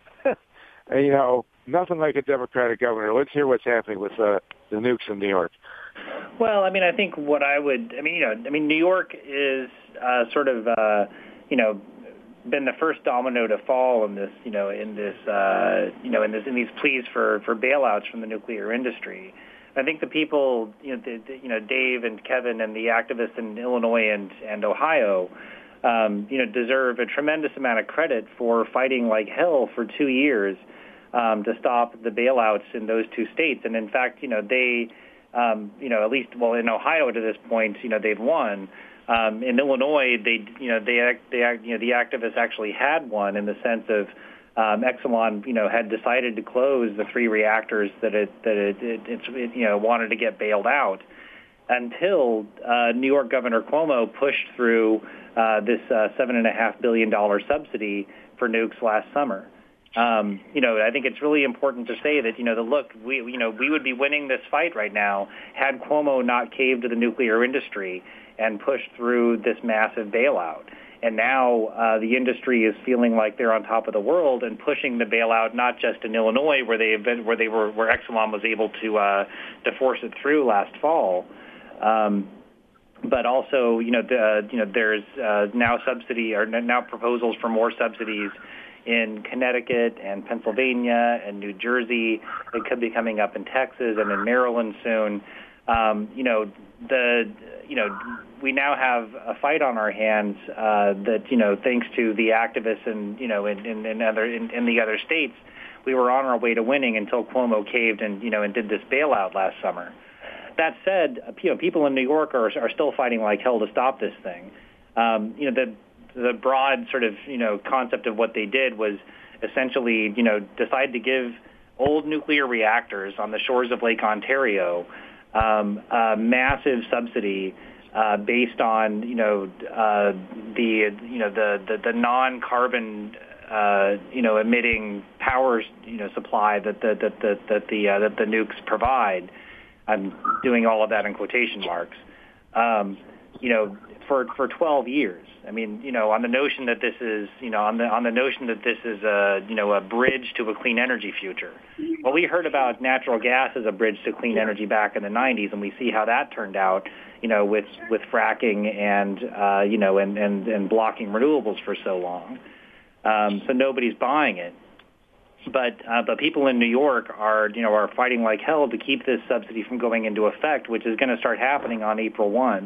And, you know, nothing like a Democratic governor. Let's hear what's happening with uh, the nukes in New York. Well, I mean, I think what I would, I mean, you know, I mean, New York is uh, sort of, uh, you know, been the first domino to fall in this, you know, in this, uh, you know, in this, in these pleas for, for bailouts from the nuclear industry. I think the people, you know, the, the, you know, Dave and Kevin and the activists in Illinois and, and Ohio, um, you know, deserve a tremendous amount of credit for fighting like hell for two years um, to stop the bailouts in those two states. And in fact, you know, they, um, you know, at least, well, in Ohio to this point, you know, they've won. Um, in Illinois, they, you know, they, they, you know, the activists actually had won in the sense of um, Exelon, you know, had decided to close the three reactors that it that it, it, it, it you know wanted to get bailed out until uh, New York Governor Cuomo pushed through uh, this uh, seven and a half billion dollar subsidy for nukes last summer. Um, you know, I think it's really important to say that, you know, the look, we, you know, we would be winning this fight right now had Cuomo not caved to the nuclear industry and pushed through this massive bailout. And now uh, the industry is feeling like they're on top of the world and pushing the bailout, not just in Illinois, where they have been, where they were, where Exelon was able to uh, to force it through last fall, um, but also, you know, the, you know, there's uh, now subsidy or now proposals for more subsidies in Connecticut and Pennsylvania and New Jersey. It could be coming up in Texas and in Maryland soon. Um, you know, the, you know, we now have a fight on our hands uh, that, you know, thanks to the activists and, you know, in, in, in other in, in the other states, we were on our way to winning until Cuomo caved and, you know, and did this bailout last summer. That said, you know, people in New York are are still fighting like hell to stop this thing. Um, you know, the the broad sort of, you know, concept of what they did was essentially, you know, decide to give old nuclear reactors on the shores of Lake Ontario um, a massive subsidy uh, based on, you know, uh, the, you know, the, the, the non-carbon, uh, you know, emitting power, you know, supply that the, that, that, that the, uh, that the nukes provide. I'm doing all of that in quotation marks. Um, you know, for, for twelve years. I mean, you know, on the notion that this is, you know, on the on the notion that this is a, you know, a bridge to a clean energy future. Well, we heard about natural gas as a bridge to clean energy back in the nineties, and we see how that turned out, you know, with with fracking and, uh, you know, and, and, and blocking renewables for so long. Um, so nobody's buying it. But uh, but people in New York are, you know, are fighting like hell to keep this subsidy from going into effect, which is going to start happening on April first.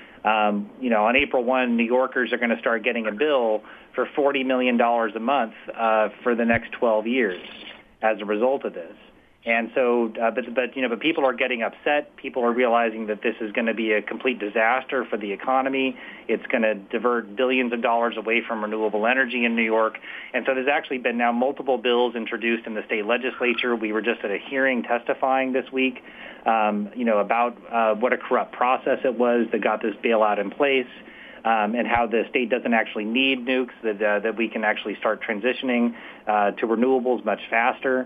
Um, you know, on April first, New Yorkers are going to start getting a bill for forty million dollars a month uh, for the next twelve years as a result of this. And so, uh, but, but, you know, but people are getting upset. People are realizing that this is going to be a complete disaster for the economy. It's going to divert billions of dollars away from renewable energy in New York. And so there's actually been now multiple bills introduced in the state legislature. We were just at a hearing testifying this week, um, you know, about uh, what a corrupt process it was that got this bailout in place. Um, and how the state doesn't actually need nukes, that, uh, that we can actually start transitioning uh, to renewables much faster.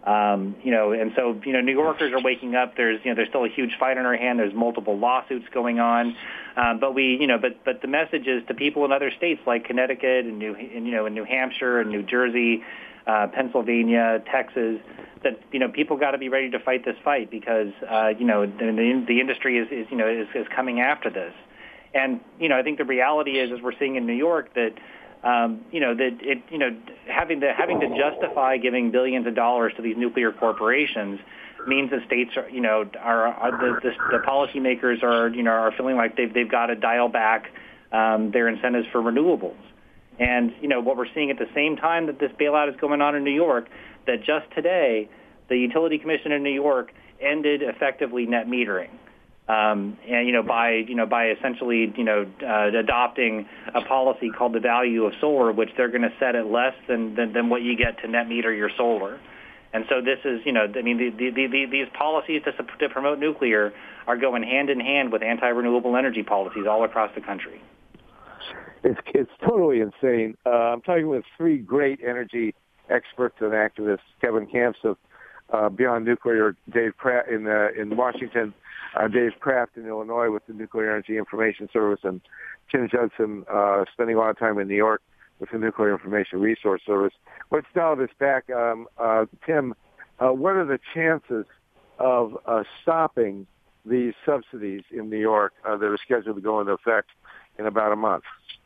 Um, you know, and so, you know, New Yorkers are waking up. There's, you know, there's still a huge fight on our hand. There's multiple lawsuits going on. Um, but we, you know, but, but the message is to people in other states like Connecticut and New, and, you know, in New Hampshire and New Jersey, uh, Pennsylvania, Texas, that, you know, people got to be ready to fight this fight because, uh, you know, the, the industry is, is, you know, is, is coming after this. And, you know, I think the reality is, as we're seeing in New York, that, Um, you know, that it, you know, having to having to justify giving billions of dollars to these nuclear corporations means that states are, you know, are, are the, the, the policymakers are, you know, are feeling like they've they've got to dial back um, their incentives for renewables. And you know, what we're seeing at the same time that this bailout is going on in New York, that just today, the Utility Commission in New York ended effectively net metering. Um, and you know, by you know, by essentially you know uh, adopting a policy called the value of solar, which they're going to set at less than, than than what you get to net meter your solar. And so this is, you know, I mean, the, the, the, these policies to, to promote nuclear are going hand in hand with anti-renewable energy policies all across the country. It's it's totally insane. Uh, I'm talking with three great energy experts and activists: Kevin Camps of uh, Beyond Nuclear, Dave Pratt in uh, in Washington. Uh, Dave Kraft in Illinois with the Nuclear Energy Information Service, and Tim Judson uh, spending a lot of time in New York with the Nuclear Information Resource Service. Let's dial this back. Um, uh, Tim, uh, what are the chances of uh, stopping these subsidies in New York uh, that are scheduled to go into effect in about a month?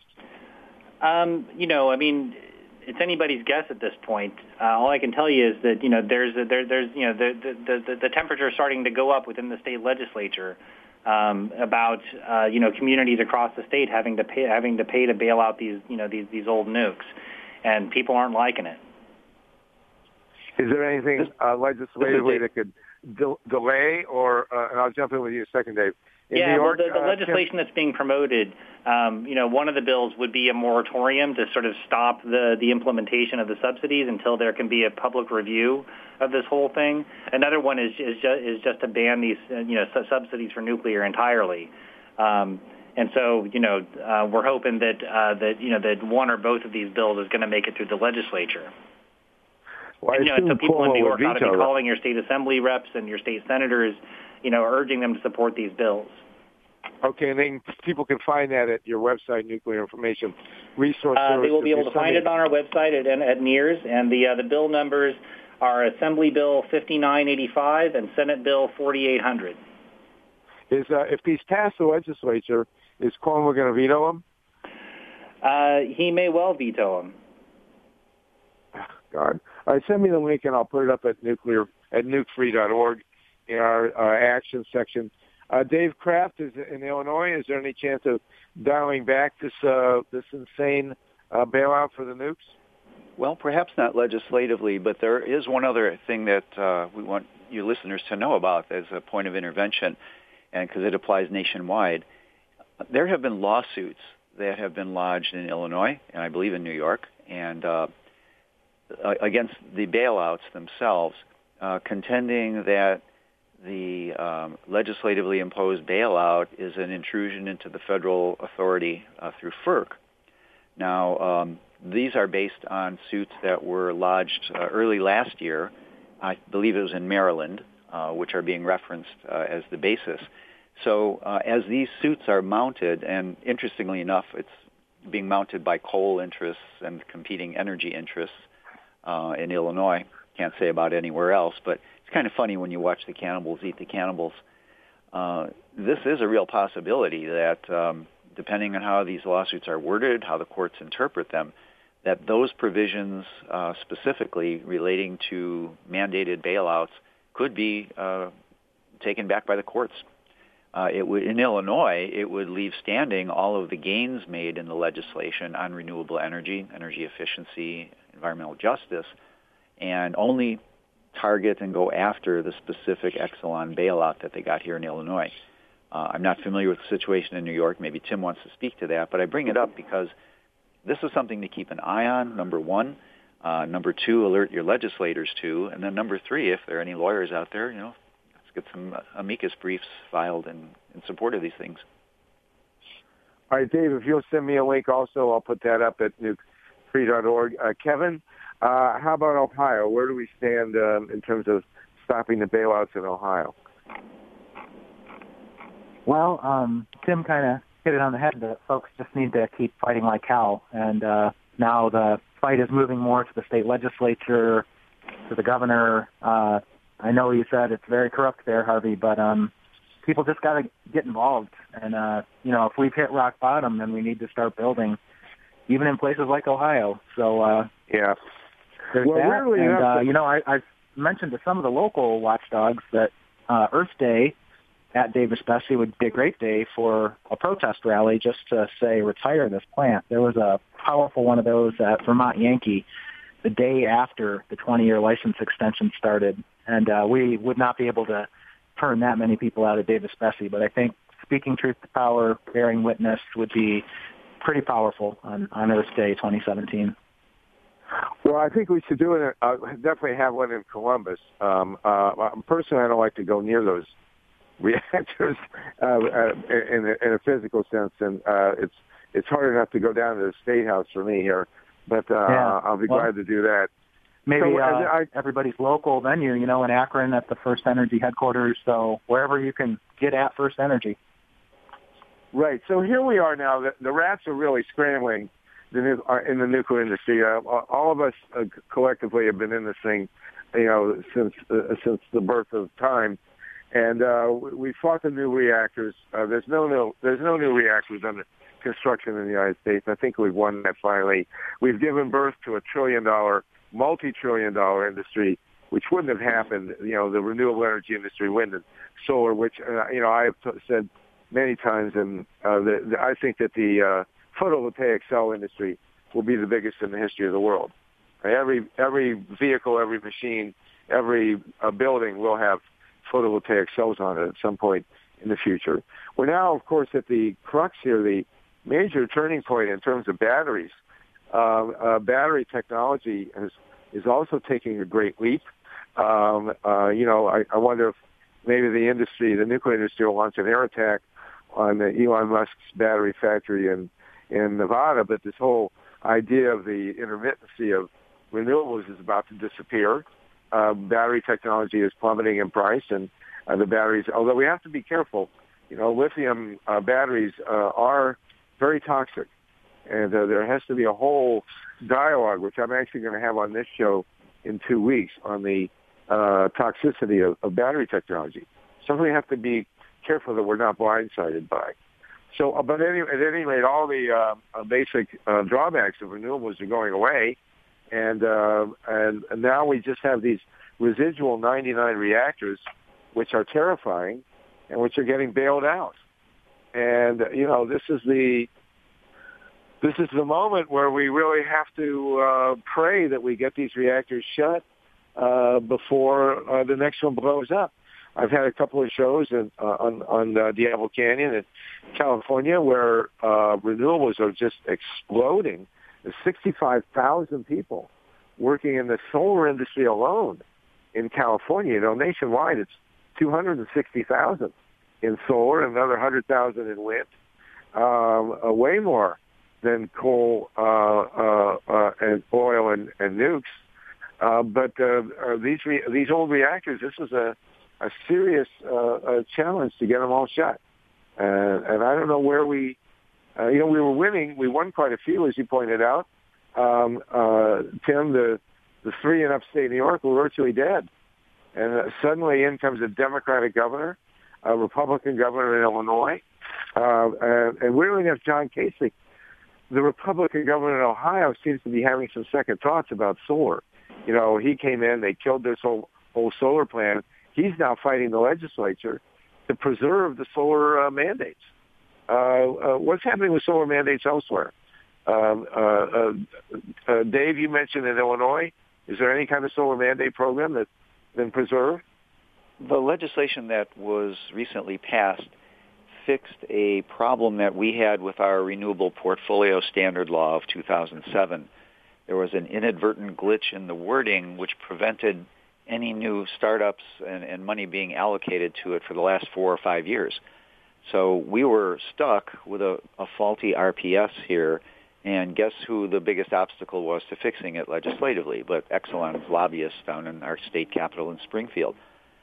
Um, you know, I mean, it's anybody's guess at this point. Uh, all I can tell you is that, you know, there's a, there, there's you know the, the the the temperature is starting to go up within the state legislature um, about uh, you know communities across the state having to pay having to pay to bail out these you know these these old nukes, and people aren't liking it. Is there anything uh, legislatively that could de- delay, or uh, and I'll jump in with you in a second, Dave. In yeah, New York, well, the, the uh, legislation Tim- that's being promoted, um, you know, one of the bills would be a moratorium to sort of stop the, the implementation of the subsidies until there can be a public review of this whole thing. Another one is is just, is just to ban these, uh, you know, su- subsidies for nuclear entirely. Um, and so, you know, uh, we're hoping that uh, that you know that one or both of these bills is going to make it through the legislature. Well, and, you know, and so people in New York ought to be that. calling your state assembly reps and your state senators, you know, urging them to support these bills. Okay, and then people can find that at your website, Nuclear Information Resource uh, Service. They will be able to find it on our website at, at NEARS, and the uh, the bill numbers are Assembly Bill fifty-nine eighty-five and Senate Bill forty-eight hundred. Is uh, if these pass the legislature, is Cuomo going to veto them? Uh, he may well veto them. God. All right, send me the link, and I'll put it up at nuclear at nuke free dot org in our uh, action section. Uh, Dave Kraft is in Illinois. Is there any chance of dialing back this uh, this insane uh, bailout for the nukes? Well, perhaps not legislatively, but there is one other thing that uh, we want you listeners to know about as a point of intervention, and because it applies nationwide. There have been lawsuits that have been lodged in Illinois, and I believe in New York, and uh, against the bailouts themselves, uh, contending that the um, legislatively imposed bailout is an intrusion into the federal authority uh, through FERC. Now, um, these are based on suits that were lodged uh, early last year. I believe it was in Maryland, uh, which are being referenced uh, as the basis. So uh, as these suits are mounted, and interestingly enough, it's being mounted by coal interests and competing energy interests uh, in Illinois. Can't say about anywhere else, but it's kind of funny when you watch the cannibals eat the cannibals. Uh, this is a real possibility that, um, depending on how these lawsuits are worded, how the courts interpret them, that those provisions uh, specifically relating to mandated bailouts could be uh, taken back by the courts. Uh, it would, in Illinois, it would leave standing all of the gains made in the legislation on renewable energy, energy efficiency, environmental justice, and only target and go after the specific Exelon bailout that they got here in Illinois. Uh, I'm not familiar with the situation in New York. Maybe Tim wants to speak to that, but I bring it up because this is something to keep an eye on, number one. Uh, number two, alert your legislators to. And then number three, if there are any lawyers out there, you know, let's get some amicus briefs filed in, in support of these things. All right, Dave, if you'll send me a link also, I'll put that up at nuke free dot org. Uh, Kevin, uh, how about Ohio? Where do we stand um, in terms of stopping the bailouts in Ohio? Well, um, Tim kind of hit it on the head that folks just need to keep fighting like hell. And uh, now the fight is moving more to the state legislature, to the governor. Uh, I know you said it's very corrupt there, Harvey, but um, people just got to get involved. And, uh, you know, if we've hit rock bottom, then we need to start building, even in places like Ohio. So, uh, yeah. There's well, that. Really and, uh, to... you know, I, I've mentioned to some of the local watchdogs that uh, Earth Day at Davis Besse would be a great day for a protest rally just to say retire this plant. There was a powerful one of those at Vermont Yankee the day after the twenty-year license extension started, and uh, we would not be able to turn that many people out of Davis Besse, but I think speaking truth to power, bearing witness would be pretty powerful on, on Earth Day twenty seventeen. Well, I think we should do it. Uh, definitely have one in Columbus. Um, uh, personally, I don't like to go near those reactors uh, uh, in, a, in a physical sense, and uh, it's it's hard enough to go down to the State House for me here. But uh, yeah. I'll be well, glad to do that. Maybe so, uh, I, everybody's local venue, you know, in Akron at the First Energy headquarters. So wherever you can get at First Energy. Right. So here we are now. The, the rats are really scrambling the, in the nuclear industry. Uh, all of us uh, collectively have been in this thing, you know, since uh, since the birth of time. And uh, we fought the new reactors. Uh, there's no new, there's no new reactors under construction in the United States. I think we've won that finally. We've given birth to a trillion-dollar, multi-trillion-dollar industry, which wouldn't have happened. You know, the renewable energy industry, wind and solar, which uh, you know I have t- said many times, and uh, the, the, I think that the uh, photovoltaic cell industry will be the biggest in the history of the world. Every every vehicle, every machine, every uh, building will have photovoltaic cells on it at some point in the future. We're now, of course, at the crux here, the major turning point in terms of batteries. Uh, uh, battery technology is, is also taking a great leap. Um, uh, you know, I, I wonder if maybe the industry, the nuclear industry, will launch an air attack on the Elon Musk's battery factory in, in Nevada, but this whole idea of the intermittency of renewables is about to disappear. Uh, battery technology is plummeting in price, and uh, the batteries, although we have to be careful, you know, lithium uh, batteries uh, are very toxic, and uh, there has to be a whole dialogue, which I'm actually going to have on this show in two weeks, on the uh, toxicity of, of battery technology. Something we have to be careful that we're not blindsided by. So, uh, but any, at any rate, all the uh, basic uh, drawbacks of renewables are going away. And, uh, and and now we just have these residual ninety-nine reactors, which are terrifying, and which are getting bailed out. And you know, this is the this is the moment where we really have to uh, pray that we get these reactors shut uh, before uh, the next one blows up. I've had a couple of shows in, uh, on on uh, Diablo Canyon in California where uh, renewables are just exploding. There's sixty-five thousand people working in the solar industry alone in California. You know, nationwide, it's two hundred sixty thousand in solar and another one hundred thousand in wind, um, uh, way more than coal uh, uh, uh, and oil and, and nukes. Uh, but uh, uh, these re- these old reactors, this is a, a serious uh, a challenge to get them all shut. Uh, and I don't know where we... Uh, you know, we were winning. We won quite a few, as you pointed out. Um, uh, Tim, the the three in upstate New York were virtually dead. And uh, suddenly in comes a Democratic governor, a Republican governor in Illinois, uh, and, and weirdly enough, John Kasich, the Republican governor in Ohio, seems to be having some second thoughts about solar. You know, he came in, they killed this whole, whole solar plan. He's now fighting the legislature to preserve the solar uh, mandates. Uh, uh, what's happening with solar mandates elsewhere? Um, uh, uh, uh, Dave, you mentioned in Illinois. Is there any kind of solar mandate program that's been preserved? The legislation that was recently passed fixed a problem that we had with our renewable portfolio standard law of two thousand seven. There was an inadvertent glitch in the wording which prevented any new startups and, and money being allocated to it for the last four or five years. So we were stuck with a, a faulty R P S here And guess who the biggest obstacle was to fixing it legislatively? But Exelon's lobbyists down in our state capital in Springfield.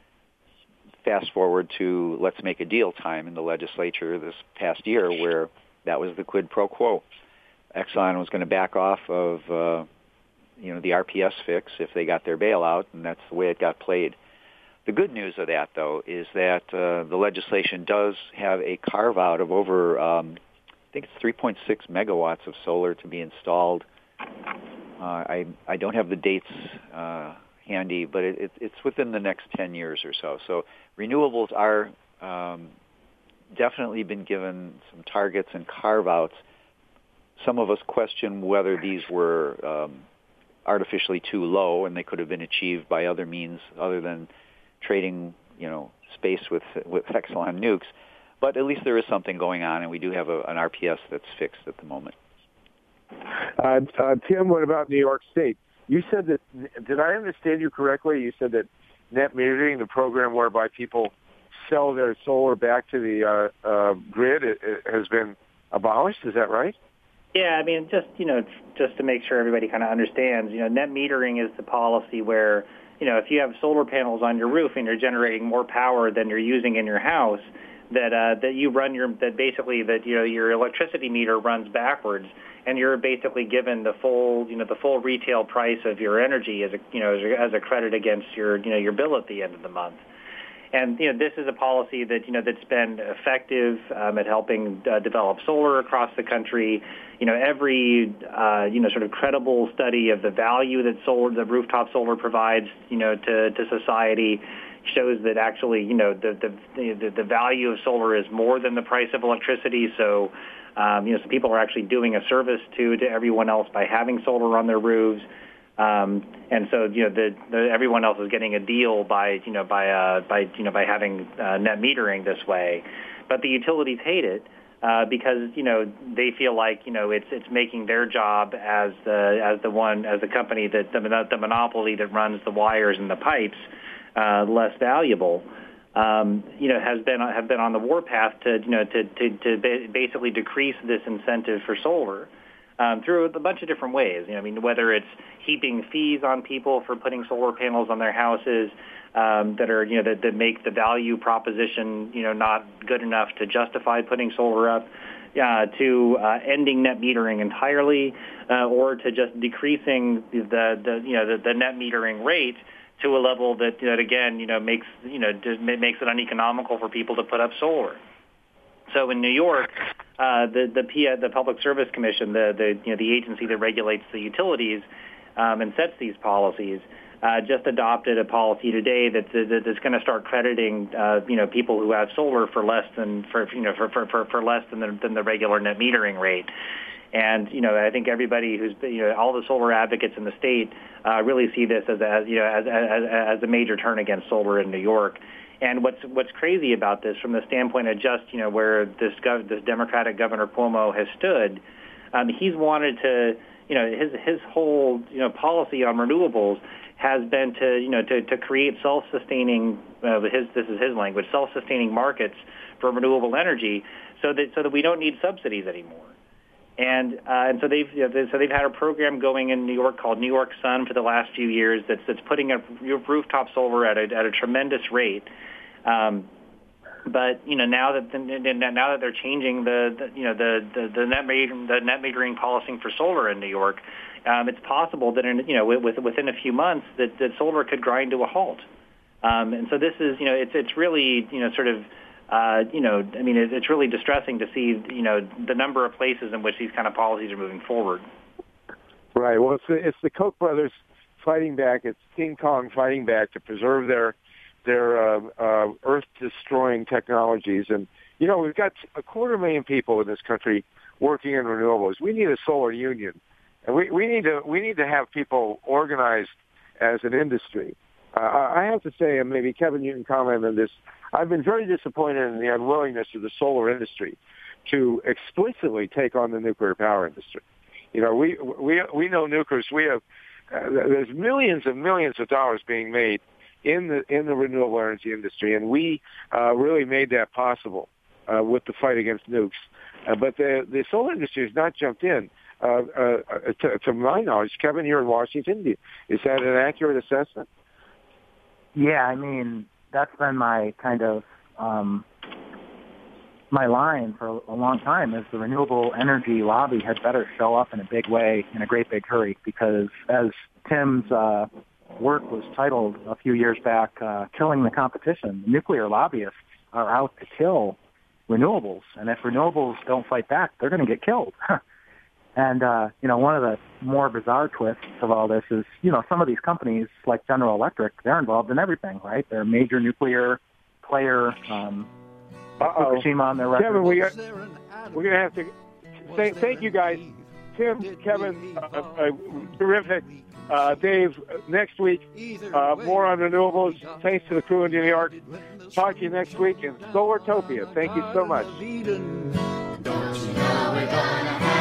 Fast forward to let's make a deal time in the legislature this past year where that was the quid pro quo. Exelon was going to back off of, uh, you know, the R P S fix if they got their bailout, and that's the way it got played. The good news of that, though, is that uh, the legislation does have a carve-out of over, um, I think it's three point six megawatts of solar to be installed. Uh, I I don't have the dates uh, handy, but it, it, it's within the next ten years or so. So renewables are um, definitely been given some targets and carve-outs. Some of us question whether these were um, artificially too low and they could have been achieved by other means other than trading, you know, space with with Exelon nukes. But at least there is something going on, and we do have a, an R P S that's fixed at the moment. Uh, uh, Tim, what about New York State? You said that, did I understand you correctly? You said that net metering, the program whereby people sell their solar back to the uh, uh, grid, it, it has been abolished. Is that right? Yeah, I mean, just, you know, just to make sure everybody kind of understands, you know, net metering is the policy where, you know, if you have solar panels on your roof and you're generating more power than you're using in your house, that uh, that you run your, that basically that, you know, your electricity meter runs backwards and you're basically given the full, you know, the full retail price of your energy as a, you know, as a, as a credit against your, you know, your bill at the end of the month. And, you know, this is a policy that, you know, that's been effective um, at helping uh, develop solar across the country. You know, every, uh, you know, sort of credible study of the value that solar, the rooftop solar provides, you know, to, to society shows that actually, you know, the, the, the, the value of solar is more than the price of electricity. So, um, you know, so people are actually doing a service to, to everyone else by having solar on their roofs. Um, and so, you know, the, the, everyone else is getting a deal by, you know, by, uh, by, you know, by having uh, net metering this way. But the utilities hate it uh, because, you know, they feel like, you know, it's it's making their job as the as the one as the company that the, the monopoly that runs the wires and the pipes uh, less valuable. Um, you know, has been have been on the warpath to, you know, to to, to basically decrease this incentive for solar. Um, through a bunch of different ways. You know, I mean, whether it's heaping fees on people for putting solar panels on their houses um, that are, you know, that, that make the value proposition, you know, not good enough to justify putting solar up, uh, to uh, ending net metering entirely, uh, or to just decreasing the, the you know, the, the net metering rate to a level that, that again, you know, makes, you know, makes it uneconomical for people to put up solar. So in New York, uh, the the, P, the Public Service Commission, the the you know the agency that regulates the utilities um, and sets these policies, uh, just adopted a policy today that, that that's going to start crediting uh, you know people who have solar for less than for you know for for, for, for less than the, than the regular net metering rate. And you know I think everybody who's you know all the solar advocates in the state uh, really see this as a, you know as, as as a major turn against solar in New York. And what's what's crazy about this, from the standpoint of just you know where this gov- this Democratic Governor Cuomo has stood, um, he's wanted to you know his his whole you know policy on renewables has been to you know to, to create self-sustaining uh, his this is his language self-sustaining markets for renewable energy, so that so that we don't need subsidies anymore. And uh, and so they've you know, so they've had a program going in New York called New York Sun for the last few years that's that's putting up rooftop solar at a at a tremendous rate. Um, but you know now that the, now that they're changing the, the you know the, the, the net metering, the net metering policy for solar in New York, um, it's possible that in you know with, within a few months that, that solar could grind to a halt. Um, and so this is you know it's it's really you know sort of uh, you know I mean it's really distressing to see you know the number of places in which these kind of policies are moving forward. Right. Well, it's the, it's the Koch brothers fighting back. It's King Kong fighting back to preserve their their uh, uh, earth-destroying technologies. And, you know, we've got a quarter million people in this country working in renewables. We need a solar union. And we, we need to we need to have people organized as an industry. Uh, I have to say, and maybe Kevin, you can comment on this, I've been very disappointed in the unwillingness of the solar industry to explicitly take on the nuclear power industry. You know, we we we know nuclears. We have uh, there's millions and millions of dollars being made in the in the renewable energy industry, and we uh, really made that possible uh, with the fight against nukes. Uh, but the the solar industry has not jumped in. uh, uh, to, to my knowledge. Kevin, here in Washington, is that an accurate assessment? Yeah, I mean, that's been my kind of um, my line for a long time is the renewable energy lobby had better show up in a big way, in a great big hurry, because as Tim's uh, work was titled a few years back, uh, Killing the Competition, the nuclear lobbyists are out to kill renewables, and if renewables don't fight back, they're going to get killed. And, uh, you know, one of the more bizarre twists of all this is, you know, some of these companies, like General Electric, they're involved in everything, right? They're a major nuclear player, um, Uh-oh. Fukushima on their record. Kevin, we got, we're going to have to say thank you guys. Tim, Kevin, uh, uh, terrific. Uh, Dave, next week, uh, more on renewables. Thanks to the crew in New York. Talk to you next week in Solartopia. Thank you so much. Don't you know we're gonna have